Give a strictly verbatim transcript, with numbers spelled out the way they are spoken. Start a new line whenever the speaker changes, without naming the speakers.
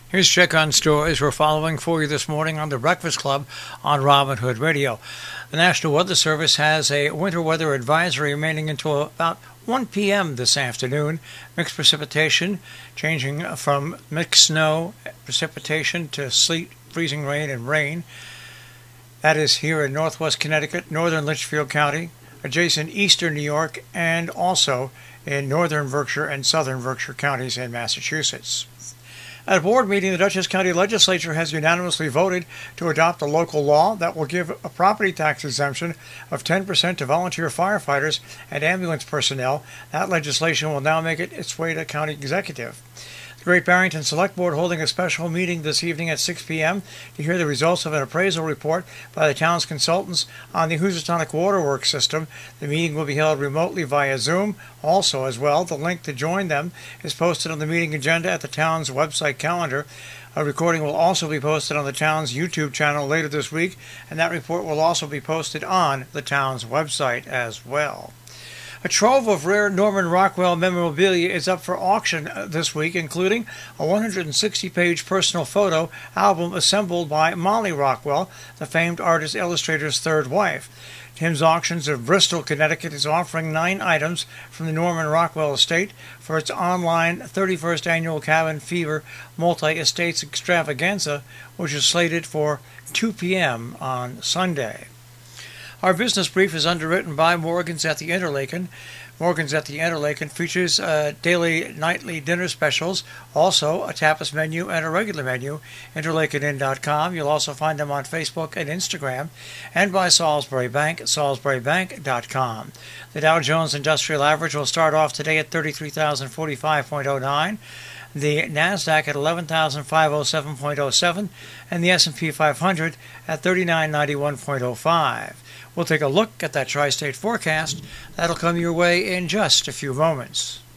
Here's Check on Stories we're following for you this morning on The Breakfast Club on Robin Hood Radio. The National Weather Service has a winter weather advisory remaining until about one p.m. this afternoon. Mixed precipitation, changing from mixed snow precipitation to sleet, freezing rain, and rain. That is here in northwest Connecticut, northern Litchfield County, adjacent eastern New York, and also in northern Berkshire and southern Berkshire counties in Massachusetts. At a board meeting, the Dutchess County Legislature has unanimously voted to adopt a local law that will give a property tax exemption of ten percent to volunteer firefighters and ambulance personnel. That legislation will now make it its way to county executive. The Great Barrington Select Board holding a special meeting this evening at six p.m. to hear the results of an appraisal report by the town's consultants on the Housatonic Waterworks system. The meeting will be held remotely via Zoom. Also, as well, the link to join them is posted on the meeting agenda at the town's website calendar. A recording will also be posted on the town's YouTube channel later this week, and that report will also be posted on the town's website as well. A trove of rare Norman Rockwell memorabilia is up for auction this week, including a one hundred sixty page personal photo album assembled by Molly Rockwell, the famed artist illustrator's third wife. Tim's Auctions of Bristol, Connecticut is offering nine items from the Norman Rockwell estate for its online thirty-first Annual Cabin Fever Multi-Estates Extravaganza, which is slated for two p.m. on Sunday. Our business brief is underwritten by Morgan's at the Interlaken. Morgan's at the Interlaken features uh, daily, nightly dinner specials, also a tapas menu and a regular menu. interlaken inn dot com. You'll also find them on Facebook and Instagram. And by Salisbury Bank, salisbury bank dot com. The Dow Jones Industrial Average will start off today at thirty-three thousand forty-five point oh nine. The NASDAQ at eleven thousand five hundred seven point oh seven. And the S and P five hundred at thirty-nine ninety-one point oh five. We'll take a look at that tri-state forecast. That'll come your way in just a few moments.